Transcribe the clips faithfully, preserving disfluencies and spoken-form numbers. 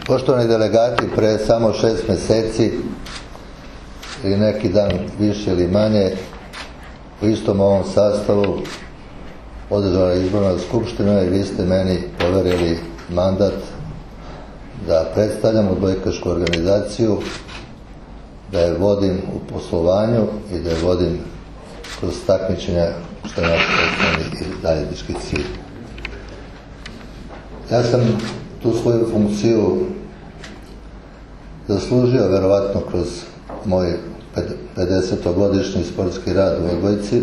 Poštovani delegati, pre samo šest meseci ili neki dan više ili manje u istom ovom sastavu održala je izborna skupština i vi ste meni poverili mandat da predstavljam odbojkašku organizaciju, da je vodim u poslovanju i da je vodim kroz takmičenja, što je naš osnovni i zajednički cilj. Ja sam tu svoju funkciju zaslužio verovatno kroz moj pedesetogodišnji sportski rad u odbojci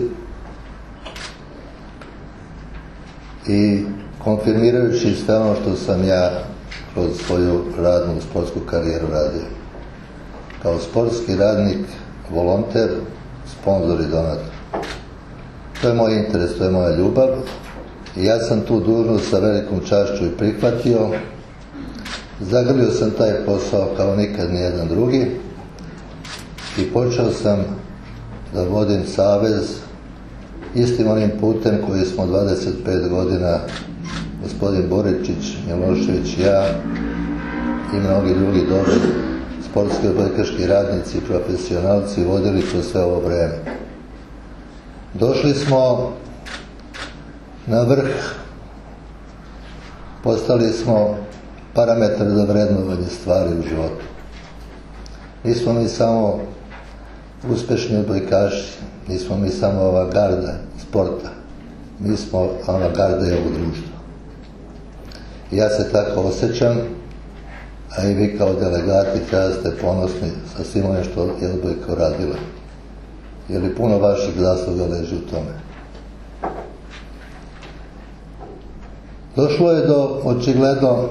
i konfirmirajući sve ono što sam ja kroz svoju radnu sportsku karijeru radio. Kao sportski radnik, volonter, sponzor i donator. To je moj interes, to je moja ljubav i ja sam tu dužnost sa velikom čašću i prihvatio. Zagrlio sam taj posao kao nikad nijedan drugi i počeo sam da vodim savez istim onim putem koji smo dvadeset pet godina gospodin Boričić, Milošević, ja i mnogi drugi dobri sportski odbojkaški radnici i profesionalci vodili kroz sve ovo vreme. Došli smo na vrh, postali smo parametar za vrednovanje stvari u životu. Nismo mi samo uspešni odbojkaši, nismo mi samo avangarda sporta, mi smo avangarda i ovog društva. I ja se tako osjećam, a i vi kao delegati treba da ste ponosni sa svim onim što je odbojka uradila. Jer i puno vaših zasluga leži u tome. Došlo je do očigledno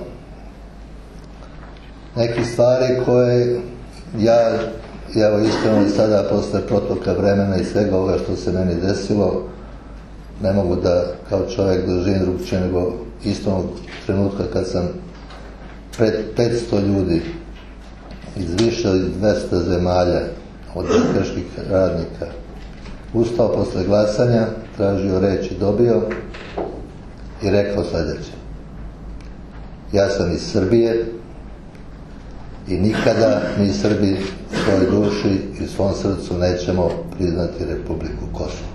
nekih stvari koje ja, evo iskreno i sada posle protoka vremena i svega ovoga što se meni desilo, ne mogu da kao čovjek doživim drugčije nego istog trenutka kad sam pred petsto ljudi iz više od dvesta zemalja od odbojkaških radnika ustao posle glasanja, tražio reč i dobio i rekao sljedeće: ja sam iz Srbije i nikada mi Srbi u svojoj duši i u svom srcu nećemo priznati Republiku Kosovo.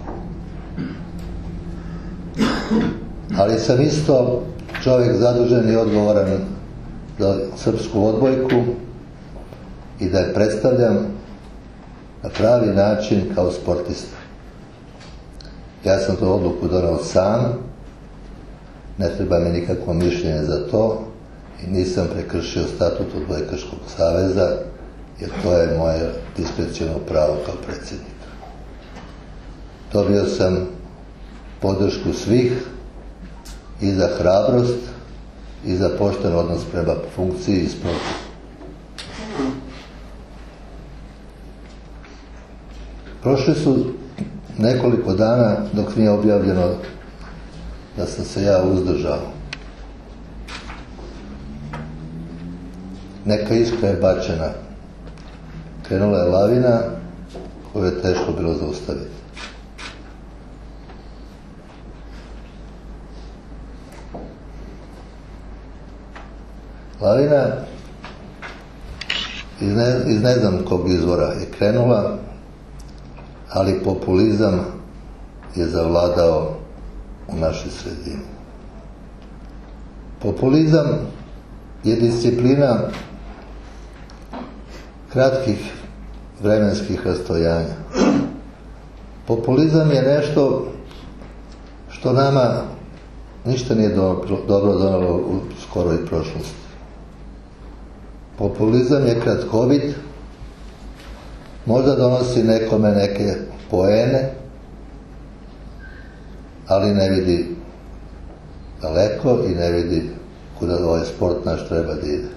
Ali sam isto čovjek zadužen i odgovoran za srpsku odbojku i da je predstavljam na pravi način kao sportista. Ja sam tu odluku donao sam, ne treba mi nikakvo mišljenje za to i nisam prekršio statut odbojkaškog saveza, jer to je moje diskreciono pravo kao predsjednik. Dobio sam podršku svih i za hrabrost i za pošten odnos prema funkciji i sportu. Prošli su nekoliko dana dok nije objavljeno da sam se ja uzdržao. Neka iskra je bačena. Krenula je lavina koju je teško bilo zaustaviti. Lavina iz ne, iz ne znam kog izvora je krenula, ali populizam je zavladao u našoj sredini. Populizam je disciplina kratkih vremenskih rastojanja. Populizam je nešto što nama ništa nije dobro, dobro donalo u skoroj prošlosti. Populizam je kratkovit, možda donosi nekome neke poene, ali ne vidi daleko i ne vidi kuda ovaj sport naš treba da ide.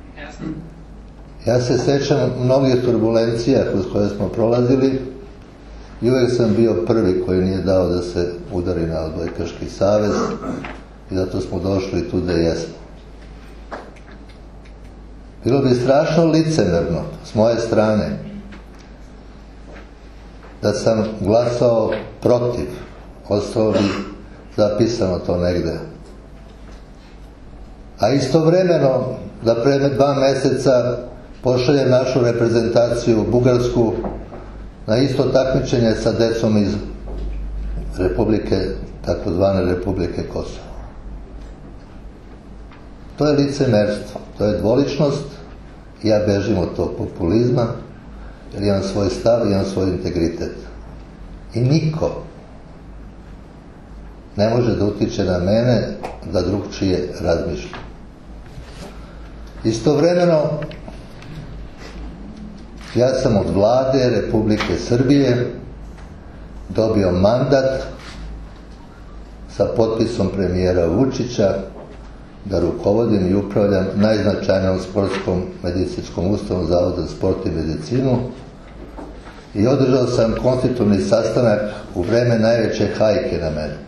Ja se sećam mnogih turbulencija kroz koje smo prolazili i uvijek sam bio prvi koji nije dao da se udari na odbojkaški savez i zato smo došli tu da jesmo. Bilo bi strašno licemerno s moje strane da sam glasao protiv, ostalo bi zapisano to negde a istovremeno da pre dva meseca pošalje našu reprezentaciju u Bugarsku na isto takmičenje sa decom iz Republike, takozvane Republike Kosovo. To je licemerstvo, to je dvoličnost. Ja bežim od tog populizma, jer imam svoj stav, imam svoj integritet. I niko ne može da utiče na mene da drugčije razmišljam. Istovremeno, ja sam od vlade Republike Srbije dobio mandat sa potpisom premijera Vučića da rukovodim i upravljam najznačajnijom sportskom medicinskom ustanovom, Zavod za sport i medicinu, i održao sam konstitutivni sastanak u vreme najveće hajke na mene.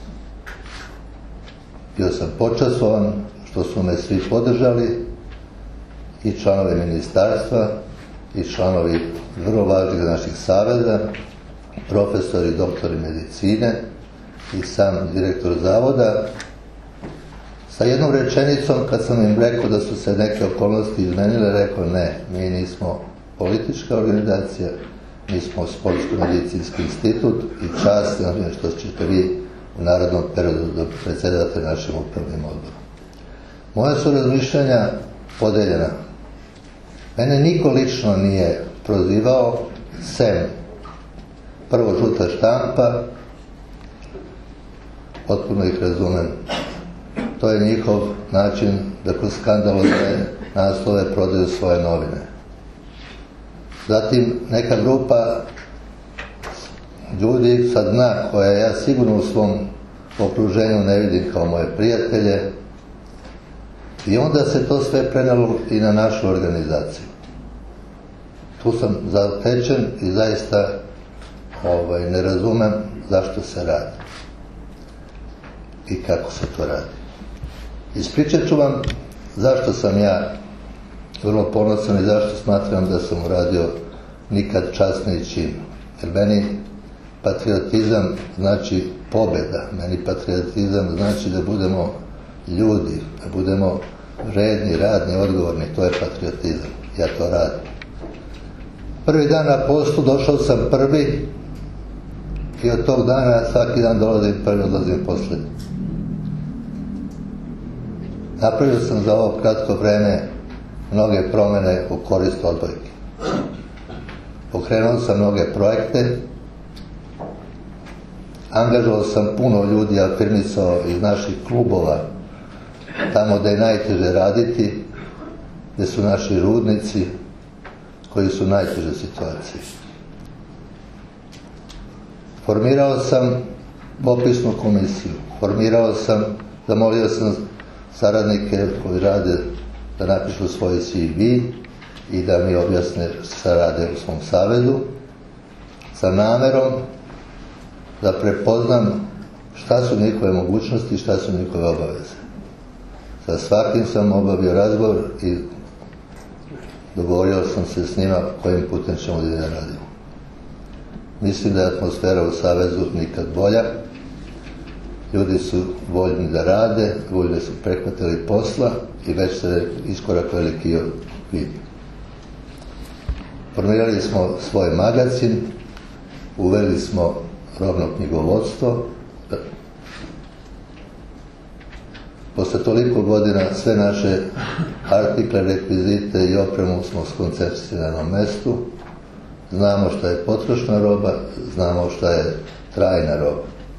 Bio sam počastvovan što su me svi podržali, i članovi ministarstva, i članovi vrlo važnih naših saveza, profesori i doktori medicine i sam direktor zavoda, sa jednom rečenicom, kad sam im rekao da su se neke okolnosti izmenile, rekao ne, mi nismo politička organizacija, mi smo sportsko-medicinski institut i čast je ono što ćete vi u narodnom periodu da predsjedate našim upravnim odborom. Moja su razmišljanja podeljena. Mene niko lično nije prozivao, sem prvo žuta štampa, potpuno ih razumem. To je njihov način da kroz skandalozne naslove prodaju svoje novine. Zatim neka grupa ljudi sa dna, koja ja sigurno u svom okruženju ne vidim kao moje prijatelje, i onda se to sve prenalo i na našu organizaciju. Tu sam zatečen i zaista ovaj, ne razumem zašto se radi i kako se to radi. Ispričat ću vam zašto sam ja vrlo ponosan i zašto smatram da sam uradio nikad časniji čin. Jer meni patriotizam znači pobjeda, meni patriotizam znači da budemo ljudi, da budemo vredni, radni, odgovorni, to je patriotizam. Ja to radim. Prvi dan na poslu došao sam prvi i od tog dana svaki dan dolazim prvi, odlazim poslednji. Napravio sam za ovo kratko vreme mnoge promene u korist odbojke. Pokrenuo sam mnoge projekte, angažovao sam puno ljudi, afirmisao iz naših klubova, tamo da je najteže raditi, gde su naši rudnici koji su u najtežoj situaciji. Formirao sam popisnu komisiju, formirao sam, zamolio sam saradnike koji rade da napišu svoj C V i da mi objasne šta rade u svom savezu, sa namerom da prepoznam šta su njihove mogućnosti i šta su njihove obaveze. Sa svakim sam obavio razgovor i dogovorio sam se s njima kojim putem ćemo da radimo. Mislim da je atmosfera u savezu nikad bolja. Ljudi su voljni da rade, voljni su prihvatili posla i već se iskorak veliki vidi. Formirali smo svoj magazin, uveli smo robno knjigovodstvo. Posle toliko godina sve naše artikle, rekvizite i opremu smo skoncepcijali na jednom mestu. Znamo šta je potrošna roba, znamo šta je trajna roba.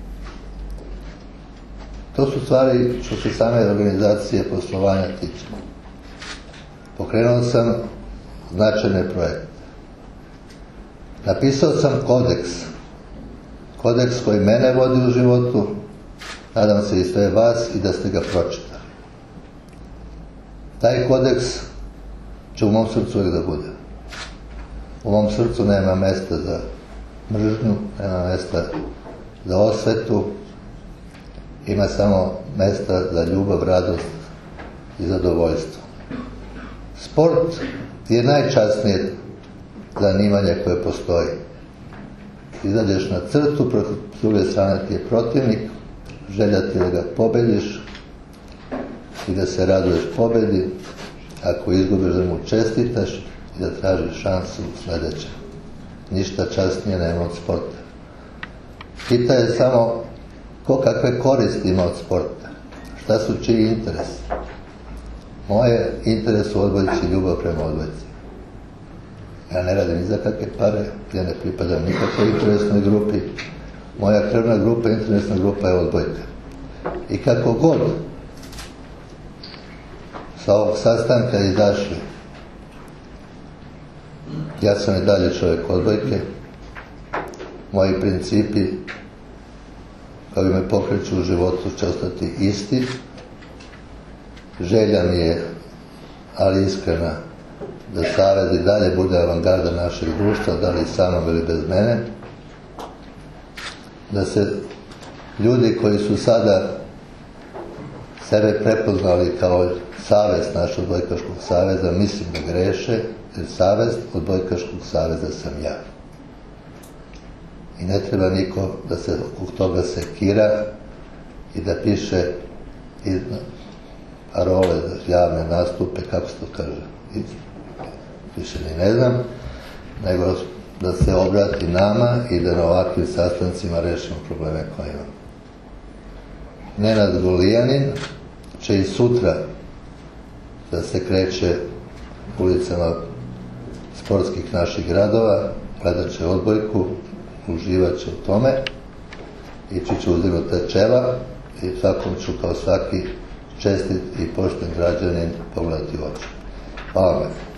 To su stvari što se same organizacije poslovanja tiče. Pokrenuo sam značajne projekte. Napisao sam kodeks. Kodeks koji mene vodi u životu, nadam se i sve vas, i da ste ga pročitali. Taj kodeks će u mom srcu uvijek da bude. U mom srcu nema mesta za mržnju, nema mesta za osvetu, ima samo mesta za ljubav, radost i zadovoljstvo. Sport je najčasnije zanimanje koje postoji. Izađeš na crtu, s druge strane ti je protivnik, želja ti da ga pobediš, i da se raduješ pobedi, ako izgubiš da mu čestitaš i da tražiš šansu u sljedećem. Ništa časnije nema od sporta. Pitanje je samo ko kakve koristi ima od sporta, šta su čiji interes. Moje interes u odbojci, ljubav prema odbojci. Ja ne radim ni za kakve pare, ja ne pripadam nikakvoj interesnoj grupi. Moja krvna grupa, interesna grupa je odbojka. I kako god sa ovog sastanka izašli, ja sam i dalje čovjek odbojke. Moji principi koji me pokreću u životu će ostati isti. Želja mi je, ali iskrena, da savez i dalje bude avangarda našeg društva, da li sa mnom ili bez mene. Da se ljudi koji su sada sebe prepoznali kao savez našeg odbojkaškog saveza, mislim da greše, jer savez odbojkaškog saveza sam ja. I ne treba niko da se oko toga sekira i da piše parole za javne nastupe, kako se to kaže, više ni ne znam, nego da se obrati nama i da na ovakvim sastancima rešimo probleme koje imamo. Nenad Golijanin će i sutra da se kreće ulicama sportskih naših gradova, gledat će odbojku, uživat će u tome, ići će uzdignuta čela i svakom ću kao svaki čestit i pošten građanin pogledati u oči. Hvala vam.